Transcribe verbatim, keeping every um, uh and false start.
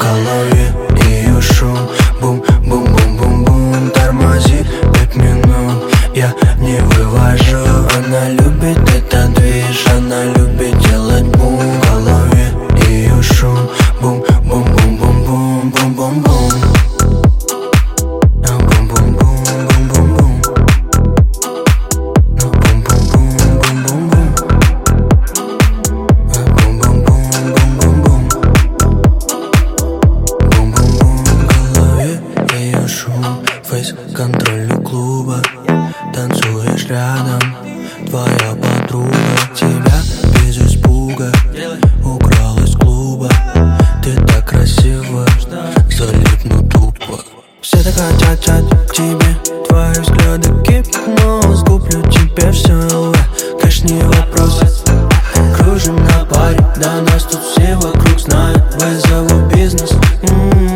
голове ее шум. Бум-бум-бум-бум-бум, тормози пять минут, я не вывожу. Она любит этот движ, она любит делать бум. В голове ее шум. Бум-бум-бум-бум-бум, бум-бум-бум. Фейс-контроль клуба, танцуешь рядом, твоя подруга тебя без испуга украл из клуба. Ты так красива, залипну тупо. Все так хотят к тебе, твои взгляды гипноз. Куплю тебе все ЛВ, кэш не вопрос. Кружим на паре, да нас тут все вокруг знают. Вызову бизнес. М-м-м.